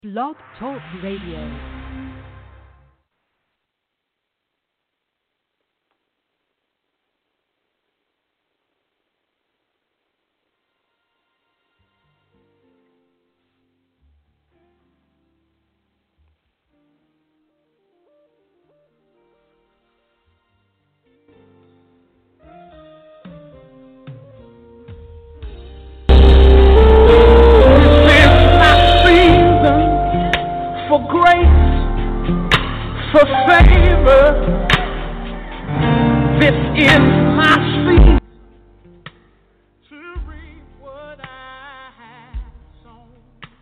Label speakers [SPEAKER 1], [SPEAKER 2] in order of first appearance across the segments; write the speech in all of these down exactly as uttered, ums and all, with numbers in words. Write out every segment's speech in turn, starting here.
[SPEAKER 1] Blog Talk Radio.
[SPEAKER 2] For favor, this is my season to reap what I have sown.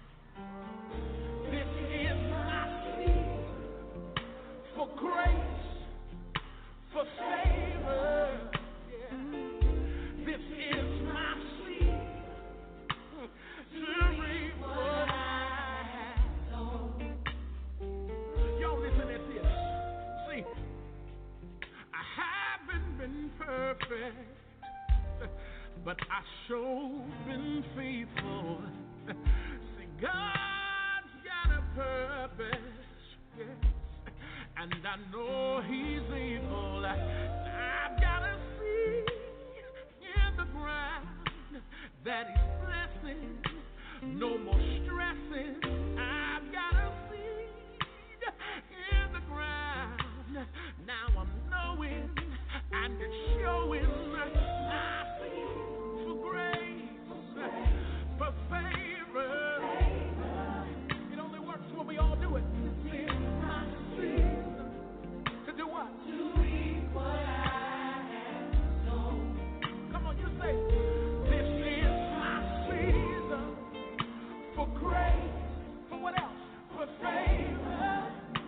[SPEAKER 2] This is my season for grace, for favor. Yeah. This is my season to reap what I have sown. Y'all listen at this. See, I haven't been perfect, but I sure been faithful. See, God's got a purpose, yes, and I know He's able. I've got a seed in the ground that He's blessing. No more stressing. I've got a seed in the ground. Now I'm knowing and it's showing my seed for grace, for favor. It only works when we all do it. This is my season to do what? To reap what I have sown. Come on, you say, this is my season for grace. For what else? For favor.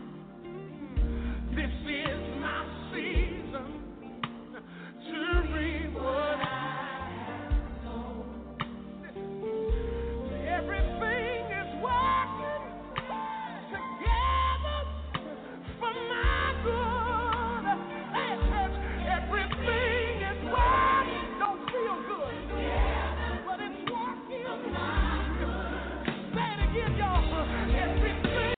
[SPEAKER 2] This is my season to reap what I have sown. Listen, everything is working together for my good. Hey, church, everything is working. Don't feel good, but it's working for my good. Say it again, y'all. Everything.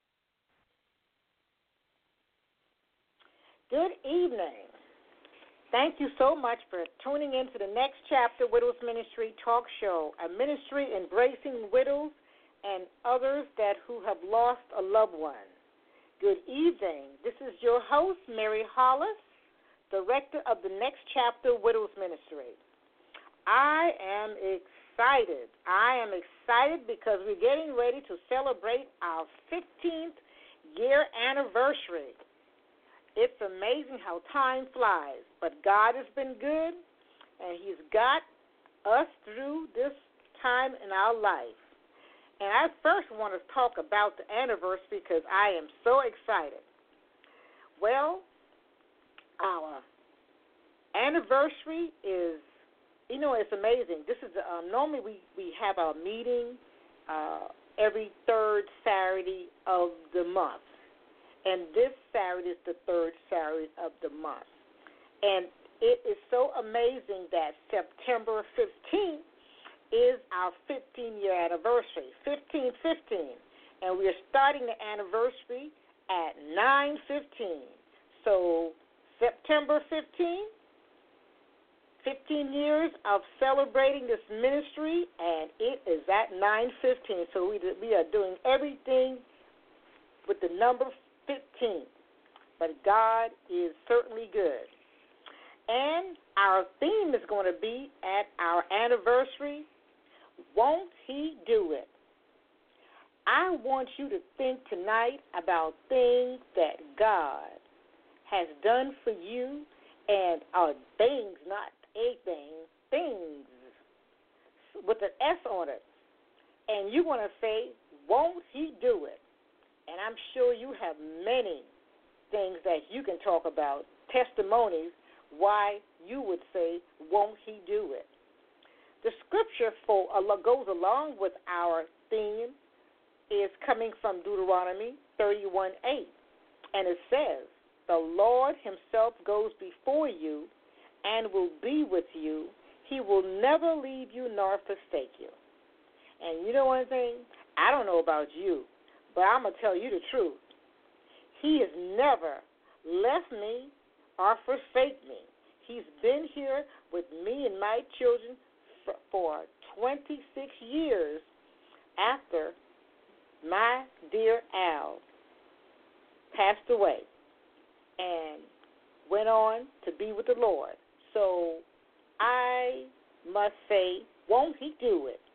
[SPEAKER 3] Good evening. Thank you so much for tuning in to the Next Chapter Widows Ministry Talk Show, a ministry embracing widows and others that who have lost a loved one. Good evening. This is your host, Mary Hollis, director of the Next Chapter Widows Ministry. I am excited. I am excited because we're getting ready to celebrate our fifteenth year anniversary. It's amazing how time flies, but God has been good, and He's got us through this time in our life. And I first want to talk about the anniversary because I am so excited. Well, our anniversary is, you know, it's amazing. This is um, normally we, we have our meeting uh, every third Saturday of the month. And this Saturday is the third Saturday of the month. And it is so amazing that September fifteenth is our fifteen-year anniversary, fifteen fifteen. And we are starting the anniversary at nine fifteen. So September fifteenth, fifteen years of celebrating this ministry, and it is at nine fifteen. So we, we are doing everything with the number fifteen, but God is certainly good. And our theme is going to be at our anniversary, Won't He Do It? I want you to think tonight about things that God has done for you, and are things, not a thing, things with an S on it. And you want to say, won't He do it? And I'm sure you have many things that you can talk about, testimonies, why you would say, won't He do it? The scripture for uh, goes along with our theme is coming from Deuteronomy thirty-one eight. And it says, the Lord Himself goes before you and will be with you. He will never leave you nor forsake you. And you know one thing? I don't know about you, But I'm going to tell you the truth. He has never left me or forsake me. He's been here with me and my children for, for twenty-six years after my dear Al passed away and went on to be with the Lord. So I must say, won't he do it?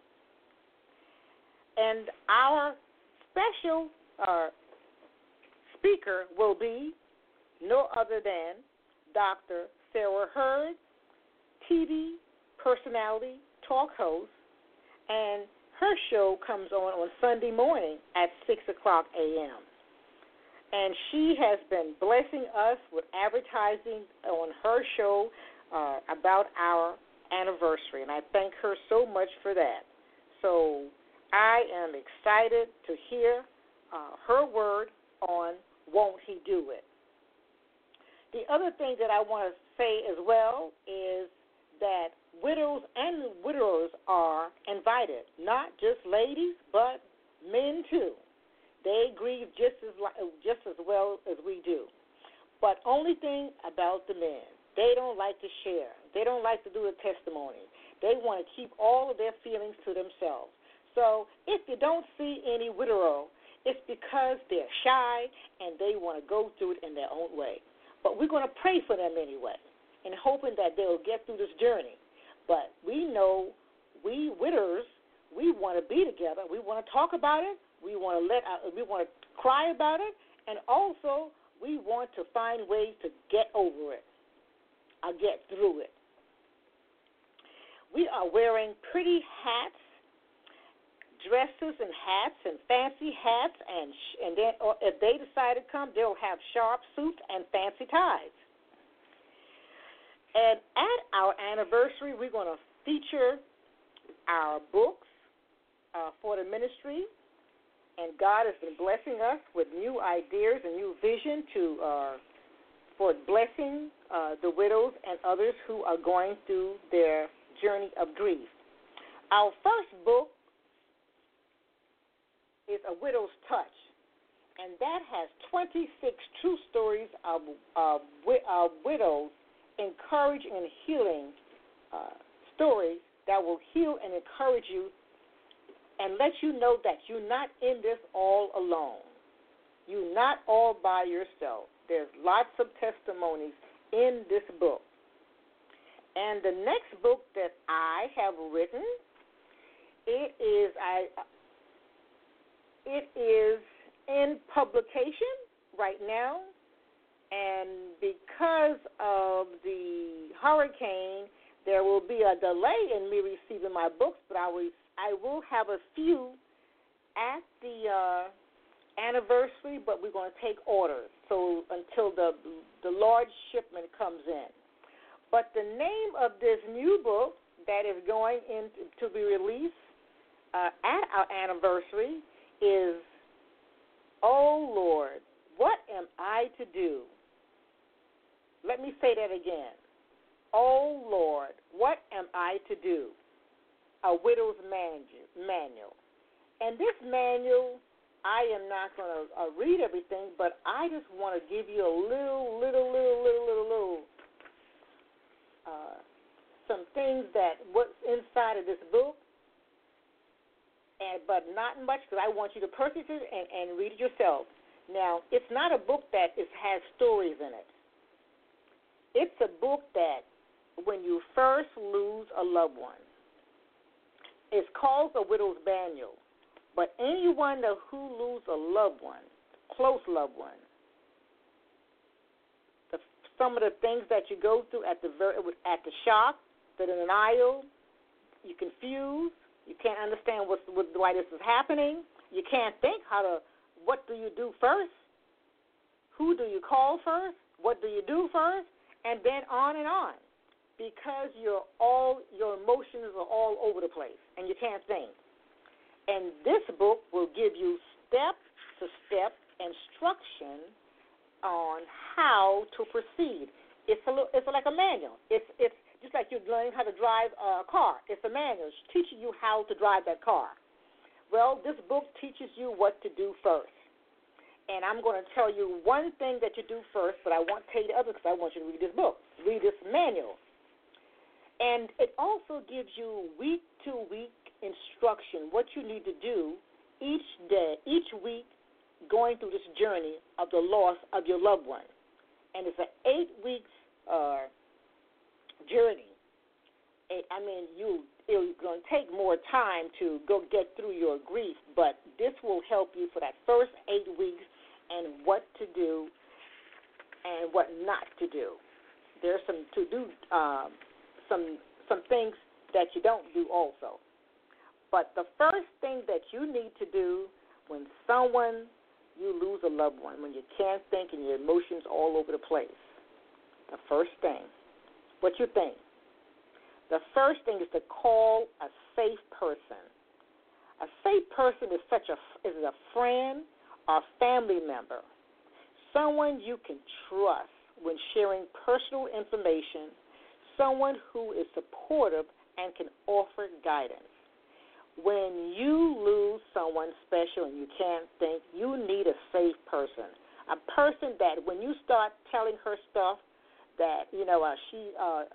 [SPEAKER 3] And our special uh, speaker will be no other than Doctor Sarah Hurd, T V personality, talk host, and her show comes on on Sunday morning at six o'clock a.m. And she has been blessing us with advertising on her show uh, about our anniversary, and I thank her so much for that. So I am excited to hear uh, her word on Won't He Do It. The other thing that I want to say as well is that widows and widowers are invited, not just ladies, but men too. They grieve just as just as well as we do. But only thing about the men, they don't like to share. They don't like to do a testimony. They want to keep all of their feelings to themselves. So if you don't see any widower, it's because they're shy and they want to go through it in their own way. But we're going to pray for them anyway and hoping that they'll get through this journey. But we know we widowers, we want to be together. We want to talk about it. We want to let out, we want to cry about it, and also we want to find ways to get over it or get through it. We are wearing pretty hats, dresses and hats and fancy hats, and sh- and then or if they decide to come, they'll have sharp suits and fancy ties. And at our anniversary, we're going to feature our books uh, for the ministry. And God has been blessing us with new ideas and new vision to uh, for blessing uh, the widows and others who are going through their journey of grief. Our first book is A Widow's Touch, and that has twenty-six true stories of, of, of widows, encouraging and healing uh, stories that will heal and encourage you and let you know that you're not in this all alone. You're not all by yourself. There's lots of testimonies in this book. And the next book that I have written, it is I it is in publication right now, and because of the hurricane, there will be a delay in me receiving my books, but I will I will have a few at the uh, anniversary, but we're going to take orders so until the the large shipment comes in. But the name of this new book that is going in to be released uh, at our anniversary is, Oh Lord, what am I to do? Let me say that again. Oh Lord, what am I to do? A widow's manual. And this manual, I am not going to uh, read everything, but I just want to give you a little, little, little, little, little, little, uh, some things that what's inside of this book, and but not much because I want you to purchase it and, and read it yourself. Now, it's not a book that is, has stories in it. It's a book that when you first lose a loved one, it's called A Widow's Manual. But anyone that who loses a loved one, close loved one, the, some of the things that you go through at the at the shock, the denial, you confused, you can't understand what's, what, why this is happening, you can't think how to, what do you do first, who do you call first, what do you do first, and then on and on. Because you're all your emotions are all over the place and you can't think. And this book will give you step-to-step instruction on how to proceed. It's a little, it's like a manual. It's it's just like you're learning how to drive a car. It's a manual. It's teaching you how to drive that car. Well, this book teaches you what to do first. And I'm going to tell you one thing that you do first, but I won't tell you the other because I want you to read this book, read this manual. And it also gives you week-to-week instruction, what you need to do each day, each week, going through this journey of the loss of your loved one. And it's an eight weeks uh, journey. I mean, you it's going to take more time to go get through your grief, but this will help you for that first eight weeks and what to do and what not to do. There's some to do, um, some some things that you don't do also. But the first thing that you need to do when someone you lose a loved one, when you can't think and your emotions all over the place, the first thing, what you think. The first thing is to call a safe person. A safe person is such a is a friend or family member, someone you can trust when sharing personal information, someone who is supportive and can offer guidance. When you lose someone special and you can't think, you need a safe person, a person that when you start telling her stuff that, you know, uh, she uh,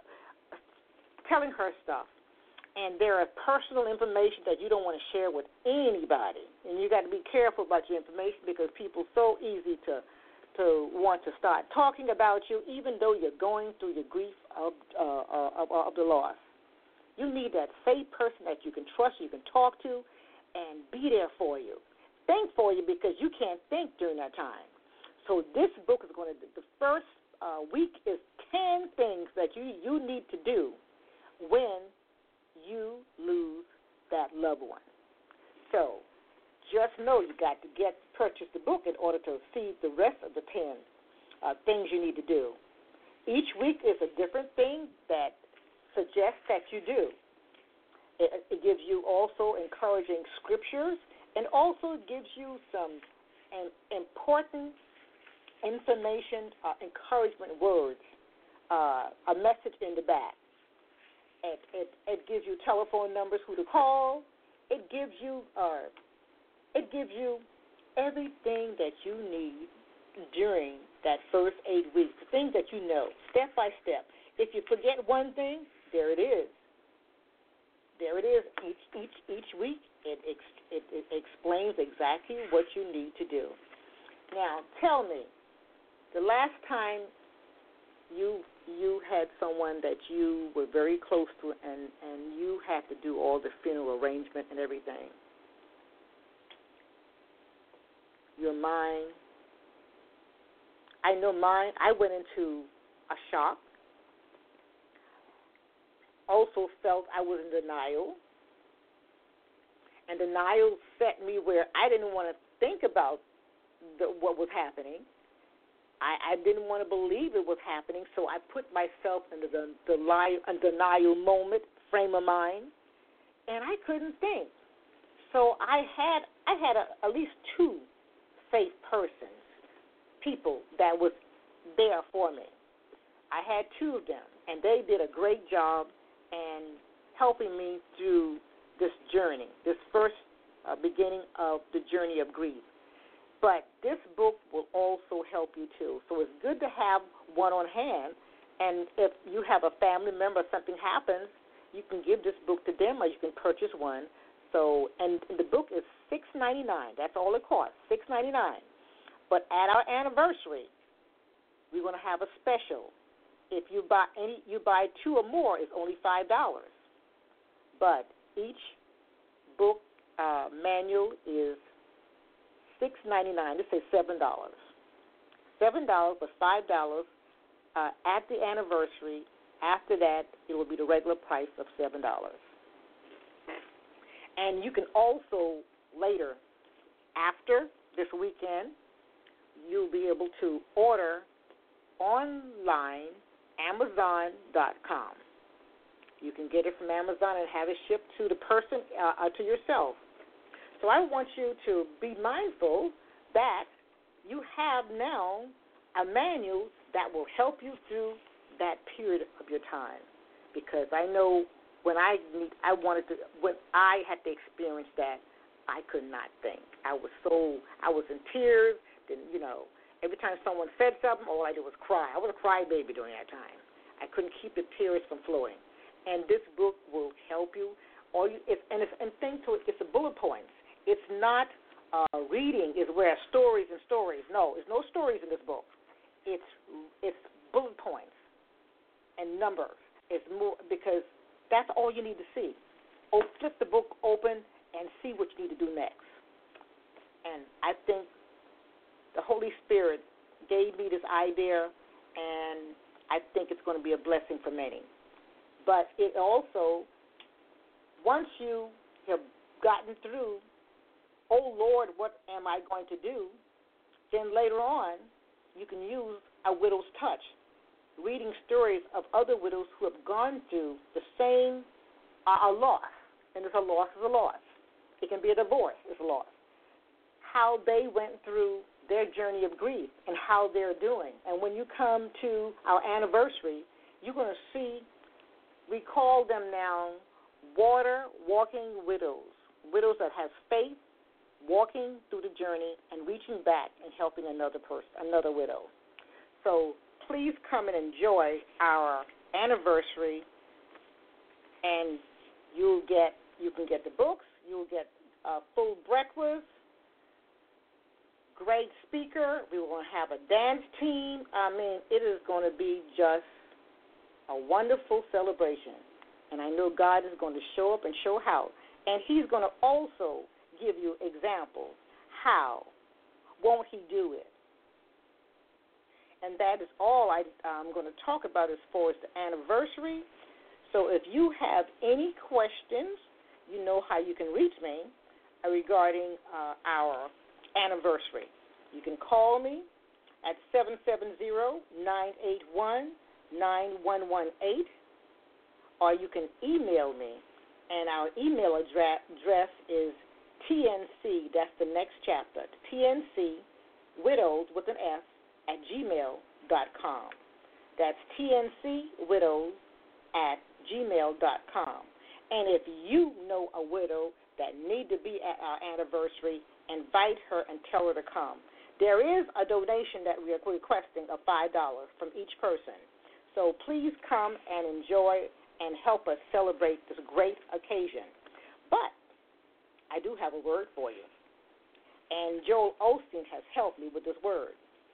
[SPEAKER 3] telling her stuff, and there are personal information that you don't want to share with anybody, and you got to be careful about your information because people are so easy to to want to start talking about you, even though you're going through your grief of uh, of, of the loss. You need that safe person that you can trust, you can talk to, and be there for you. Think for you because you can't think during that time. So this book is going to, the first uh, week is ten things that you, you need to do when you lose that loved one. So just know you got to get purchase the book in order to see the rest of the ten uh, things you need to do. Each week is a different thing that suggests that you do. It, it gives you also encouraging scriptures and also gives you some um, important information, uh, encouragement words, uh, a message in the back. It, it, it gives you telephone numbers, who to call. It gives you uh, it gives you everything that you need during that first eight weeks, the things that you know, step by step. If you forget one thing, there it is. There it is. Each each each week, it, it, it explains exactly what you need to do. Now, tell me, the last time you you had someone that you were very close to and, and you had to do all the funeral arrangement and everything, your mind, I know mine, I went into a shock, also felt I was in denial, and denial set me where I didn't want to think about the, what was happening. I, I didn't want to believe it was happening, so I put myself into the, the lie, a denial moment, frame of mind, and I couldn't think. So I had I had a, at least two safe persons, people that was there for me. I had two of them, and they did a great job in helping me through this journey, this first uh, beginning of the journey of grief. But this book will also help you, too. So it's good to have one on hand. And if you have a family member, something happens, you can give this book to them or you can purchase one. So, and the book is six ninety-nine. That's all it costs, six ninety-nine. But at our anniversary, we're going to have a special. If you buy any, you buy two or more, it's only five dollars. But each book uh, manual is six ninety-nine. This is seven dollars. Seven dollars plus five dollars uh, at the anniversary. After that, it will be the regular price of seven dollars. And you can also later, after this weekend, you'll be able to order online, Amazon dot com. You can get it from Amazon and have it shipped to the person, uh, uh, to yourself. So I want you to be mindful that you have now a manual that will help you through that period of your time. Because I know when I I wanted to when I had to experience that, I could not think. I was so, I was in tears. Then, you know, every time someone said something, all I did was cry. I was a crybaby during that time. I couldn't keep the tears from flowing. And this book will help you. All you it's, and, it's, and think to it, it's a bullet points. It's not uh, reading is where stories and stories. No, there's no stories in this book. It's it's bullet points and numbers. It's more because that's all you need to see. Oh, flip the book open and see what you need to do next. And I think the Holy Spirit gave me this idea, and I think it's going to be a blessing for many. But it also, once you have gotten through, oh, Lord, what am I going to do? Then later on, you can use a widow's touch, reading stories of other widows who have gone through the same uh, a loss. And it's a loss is a loss. It can be a divorce, it's a loss. How they went through their journey of grief and how they're doing. And when you come to our anniversary, you're going to see, we call them now water-walking widows, widows that have faith, walking through the journey and reaching back and helping another person, another widow. So please come and enjoy our anniversary, and you'll get you can get the books, you'll get a full breakfast, great speaker. We will have a dance team. I mean, it is going to be just a wonderful celebration. And I know God is going to show up and show how. And he's going to also give you examples. How won't he do it? And that is all I, I'm going to talk about as far as the anniversary. So if you have any questions, you know how you can reach me regarding uh, our anniversary. You can call me at seven seven zero, nine eight one, nine one one eight, or you can email me, and our email address, address is T N C, that's the next chapter, T N C, widows with an S, at gmail dot com. That's T N C, widows at gmail dot com. And if you know a widow that need to be at our anniversary, invite her and tell her to come. There is a donation that we are requesting of five dollars from each person. So please come and enjoy and help us celebrate this great occasion. But I do have a word for you. And Joel Osteen has helped me with this word.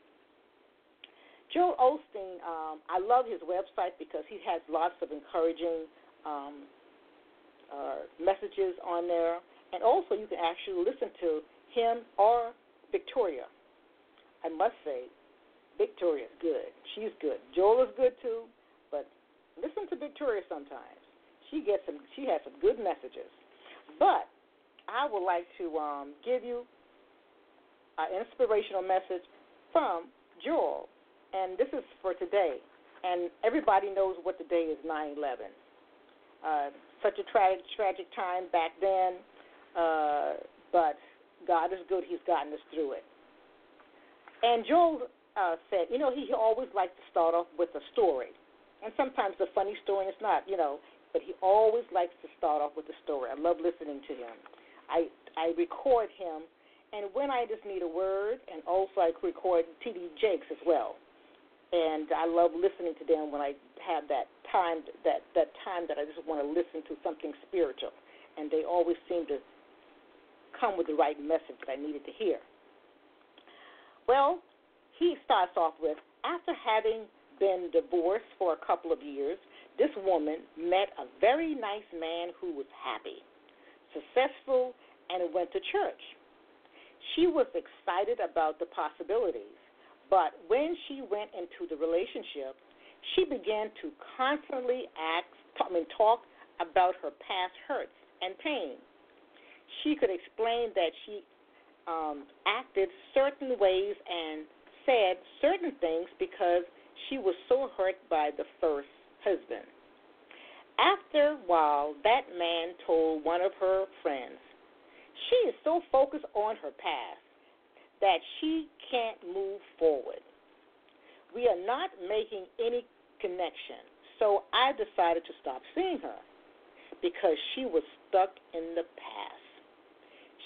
[SPEAKER 3] Joel Osteen, um, I love his website because he has lots of encouraging um, uh, messages on there. And also you can actually listen to him or Victoria. I must say, Victoria's good. She's good. Joel is good too, but listen to Victoria sometimes. She gets some. She has some good messages. But I would like to um, give you an inspirational message from Joel, and this is for today. And everybody knows what the day is, nine eleven. Uh, such a tragic, tragic time back then, uh, but God is good. He's gotten us through it. And Joel uh, said, you know, he always likes to start off with a story. And sometimes a funny story, and it's not, you know, but he always likes to start off with a story. I love listening to him. I I record him, and when I just need a word, and also I record T D Jakes as well. And I love listening to them when I have that time, that, that time that I just want to listen to something spiritual. And they always seem to come with the right message that I needed to hear. Well, he starts off with, after having been divorced for a couple of years, this woman met a very nice man who was happy, successful, and went to church. She was excited about the possibilities, but when she went into the relationship, she began to constantly ask, I mean, talk about her past hurts and pain. She could explain that she um, acted certain ways and said certain things because she was so hurt by the first husband. After a while, that man told one of her friends, she is so focused on her past that she can't move forward. We are not making any connection, so I decided to stop seeing her because she was stuck in the past.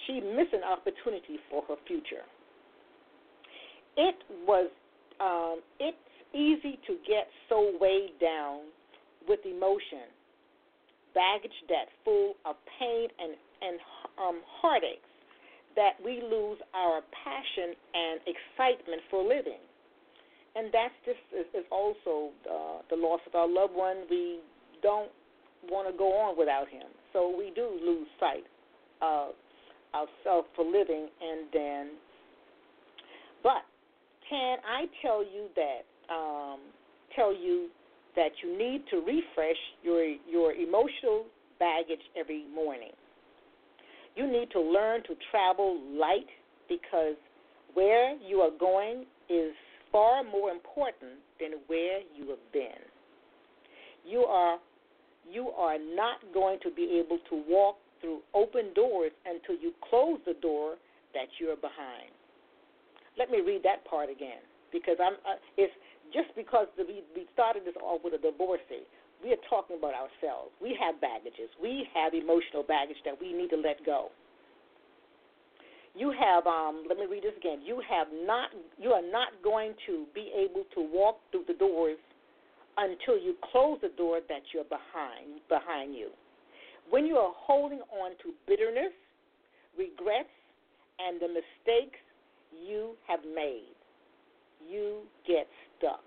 [SPEAKER 3] she missed an opportunity for her future. It was, um, it's easy to get so weighed down with emotion, baggage that's full of pain and, and um, heartaches, that we lose our passion and excitement for living. And that's just is, is also uh, the loss of our loved one. We don't want to go on without him. So we do lose sight of ourselves for living. And then, but can I tell you that, um, tell you that you need to refresh your your emotional baggage every morning. You need to learn to travel light, because where you are going is far more important than where you have been. You are you are not going to be able to walk through open doors until you close the door that you're behind. Let me read that part again, because I'm uh, it's just because the, we, we started this off with a divorcee. We are talking about ourselves. We have baggages. We have emotional baggage that we need to let go. You have, um, let me read this again. You have not, you are not going to be able to walk through the doors until you close the door that you're behind behind you. When you are holding on to bitterness, regrets, and the mistakes you have made, you get stuck.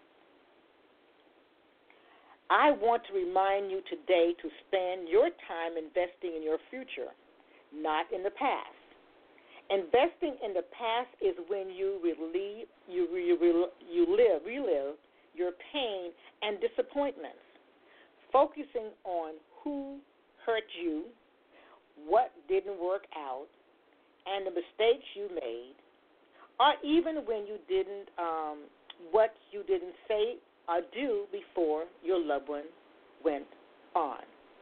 [SPEAKER 3] I want to remind you today to spend your time investing in your future, not in the past. Investing in the past is when you relieve, you, you, you live, relive your pain and disappointments, focusing on who hurt you, what didn't work out, and the mistakes you made, or even when you didn't, um, what you didn't say or do before your loved one went on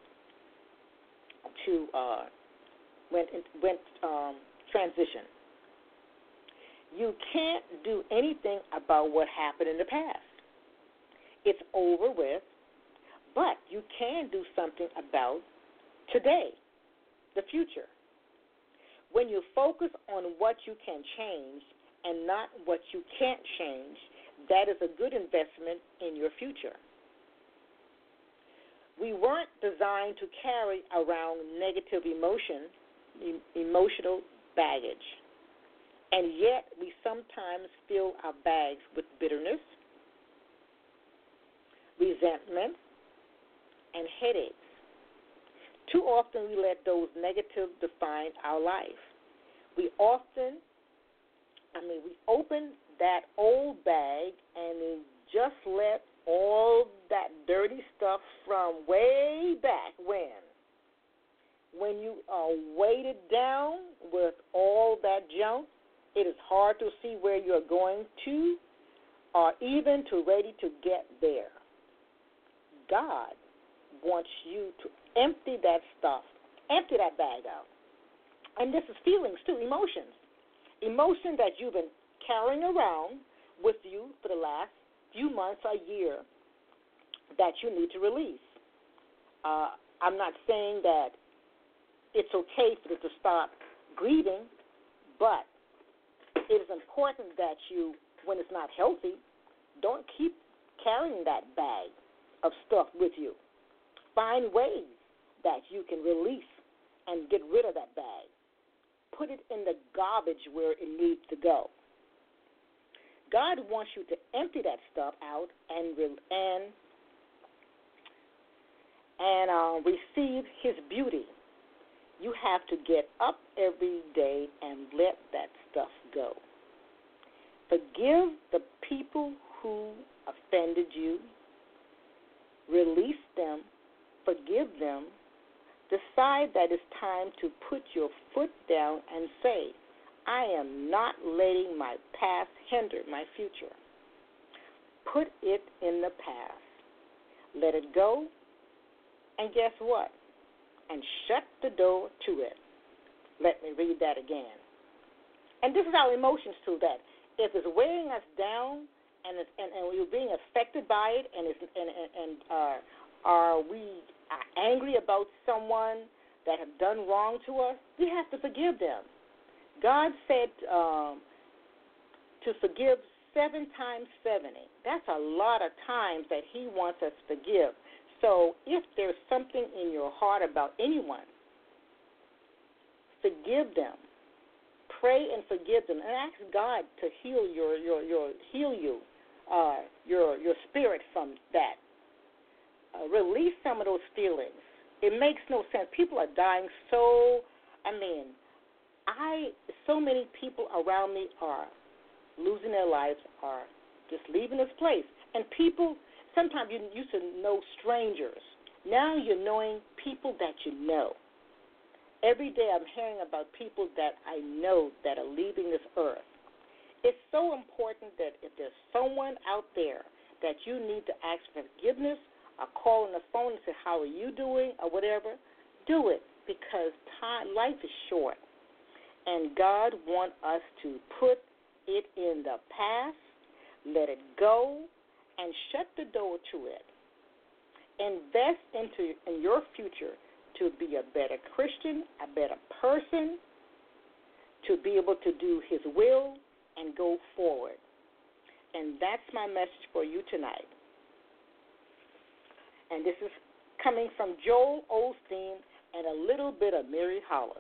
[SPEAKER 3] to uh, went went um, transition. You can't do anything about what happened in the past. It's over with, but you can do something about today, the future. When you focus on what you can change and not what you can't change, that is a good investment in your future. We weren't designed to carry around negative emotion, emotional baggage, and yet we sometimes fill our bags with bitterness, resentment, and headaches. Too often we let those negatives define our life. We often, I mean, we open that old bag and we just let all that dirty stuff from way back when. When you are weighted down with all that junk, it is hard to see where you're going to or even to ready to get there. God wants you to empty that stuff, empty that bag out. And this is feelings too, emotions. Emotion that you've been carrying around with you for the last few months or year that you need to release. Uh, I'm not saying that it's okay for you to stop grieving, but it is important that you, when it's not healthy, don't keep carrying that bag of stuff with you. Find ways that you can release and get rid of that bag. Put it in the garbage where it needs to go. God wants you to empty that stuff out and and and uh, receive His beauty. You have to get up every day and let that stuff go. Forgive the people who offended you. Release them. Forgive them. Decide that it's time to put your foot down and say, I am not letting my past hinder my future. Put it in the past. Let it go. And guess what? And shut the door to it. Let me read that again. And this is our emotions too, that if it's weighing us down and it's, and, and we're being affected by it, and it's, and, and, and uh, are we are angry about someone that have done wrong to us, we have to forgive them. God said um, to forgive seven times seventy. That's a lot of times that he wants us to forgive. So if there's something in your heart about anyone, forgive them. Pray and forgive them, and ask God to heal your your your heal you, uh, your your spirit from that. Uh, release some of those feelings. It makes no sense. People are dying so. I mean, I so many people around me are losing their lives, are just leaving this place, and people. Sometimes you used to know strangers. Now you're knowing people that you know. Every day I'm hearing about people that I know that are leaving this earth. It's so important that if there's someone out there that you need to ask for forgiveness or call on the phone and say, how are you doing or whatever, do it, because time, life is short. And God wants us to put it in the past, let it go, and shut the door to it. Invest into in your future to be a better Christian, a better person, to be able to do his will and go forward. And that's my message for you tonight. And this is coming from Joel Osteen and a little bit of Mary Hollis.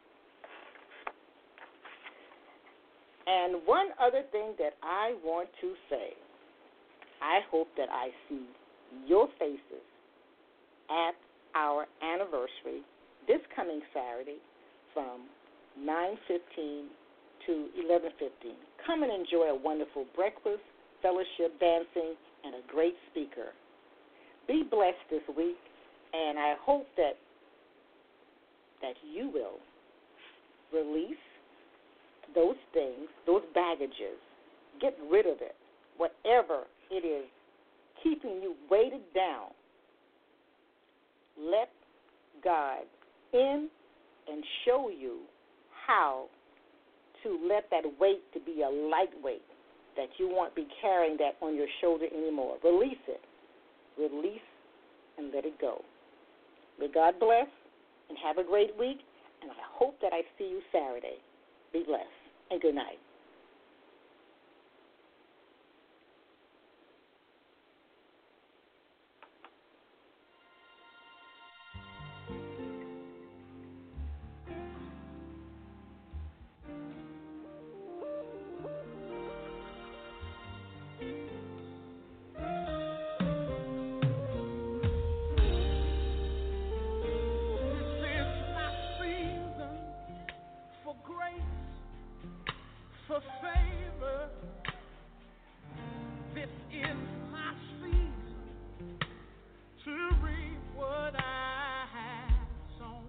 [SPEAKER 3] And one other thing that I want to say, I hope that I see your faces at our anniversary this coming Saturday from nine fifteen to eleven fifteen. Come and enjoy a wonderful breakfast, fellowship, dancing, and a great speaker. Be blessed this week, and I hope that that you will release those things, those baggages. Get rid of it, whatever it is keeping you weighted down. Let God in and show you how to let that weight to be a lightweight, that you won't be carrying that on your shoulder anymore. Release it. Release and let it go. May God bless and have a great week, and I hope that I see you Saturday. Be blessed and good night.
[SPEAKER 2] For favor, this is my season to reap what I have sown.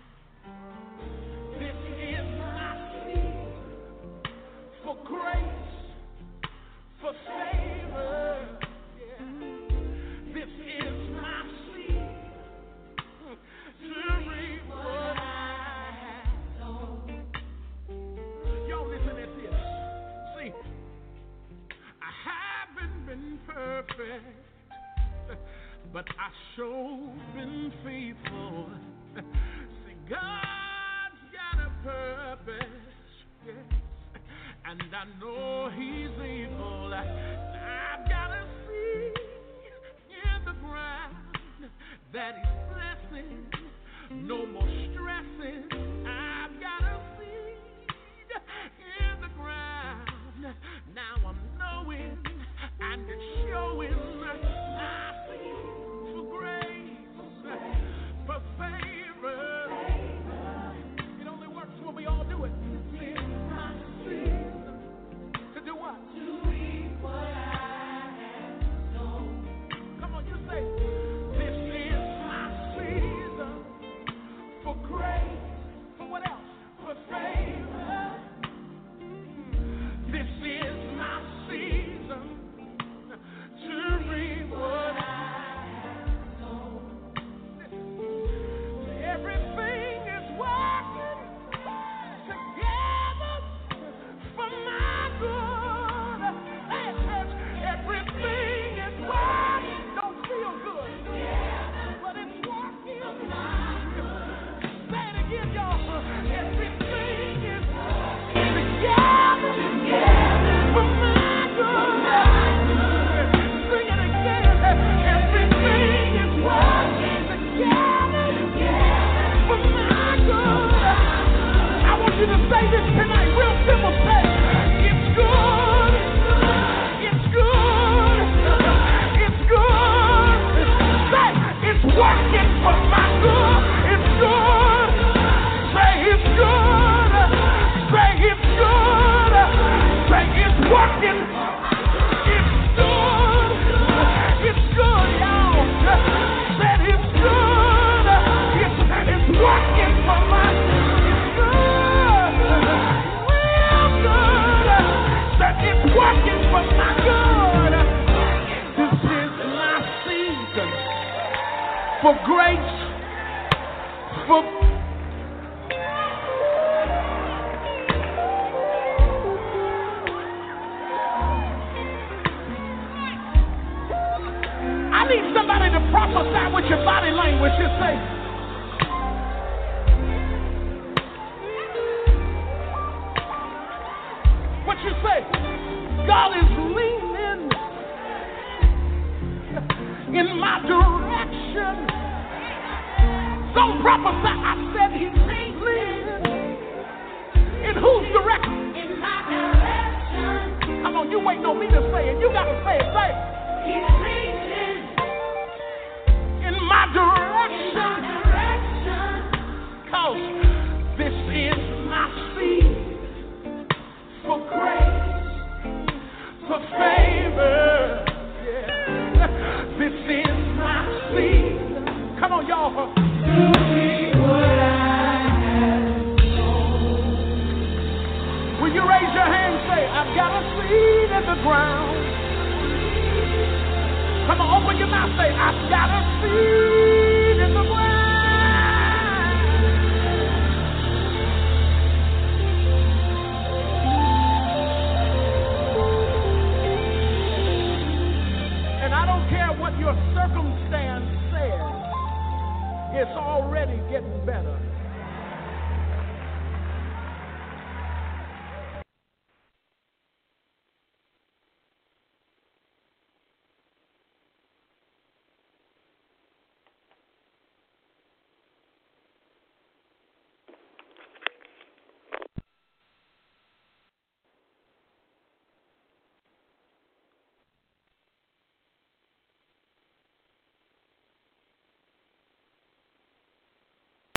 [SPEAKER 2] This is my season for grace, for favor. Yeah. This is my season to reap what I have sown. Y'all listen at this. See, I haven't been perfect, but I sure been faithful. See, God's got a purpose, yes, and I know He's able. I've got a seed in the ground that He's blessing. No more stressing. I've got a seed in the ground. Now I'm knowing and it's showing I see for grace, for favor. It only works when we all do it. To do what? To reap what I have sown. Come on, you say, this is my season for grace. for grace, for I need somebody to prophesy with your body language. Just say, what you say? God is leaning in my direction. Don't prophesy. I said he's leaning. In whose direction? In my direction. Come on, you waiting on me to say it. You got to say it. Say it. He's leaning in my direction. Cause this is my seed for grace, for favor. Yeah. This is my seed. Come on, y'all. Will you raise your hand and say, I've got a seed in the ground? Come on, open your mouth, say, I've got a seed in the ground. And I don't care what your circumstance says, it's already getting better.